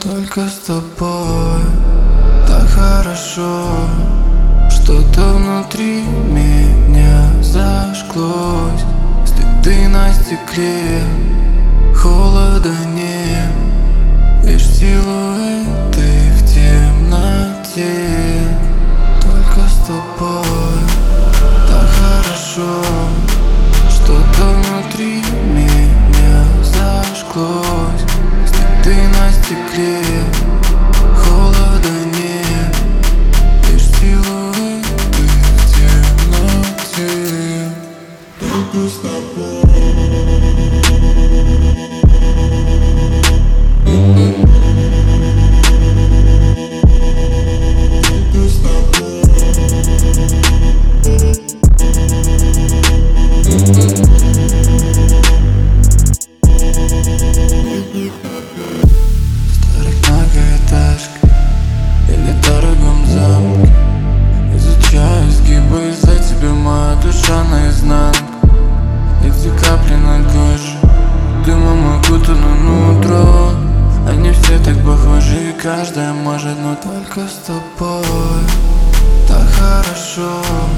Только с тобой так хорошо. Что-то внутри меня зажглось. Следы на стекле, холода нет, лишь силуэты в темноте. Только с тобой так хорошо. Что-то внутри меня зажглось. Следы на стекле, холода нет, лишь силуэты в темноте. Только с тобой. Изучаю изгибы, из-за тебя моя душа наизнанку. Эти капли на коже, дымом окутано нутро. Они все так похожи, и каждая может, но только с тобой так хорошо.